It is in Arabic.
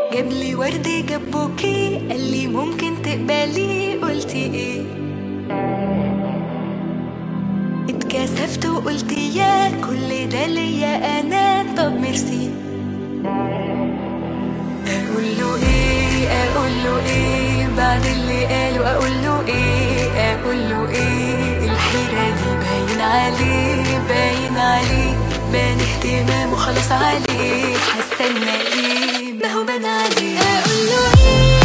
جابلي ورد جاب بوكي، قالي ممكن تقبلي، قلتي ايه؟ اتكسفت وقلت يا كل ده ليا انا، طب ميرسي. اقوله ايه بعد اللي قاله؟ اقوله ايه الحيرة دي؟ باين عليه بان اهتمامه خلاص عليه، هستنى ايه؟ ما هو بان عليه. اقوله ايه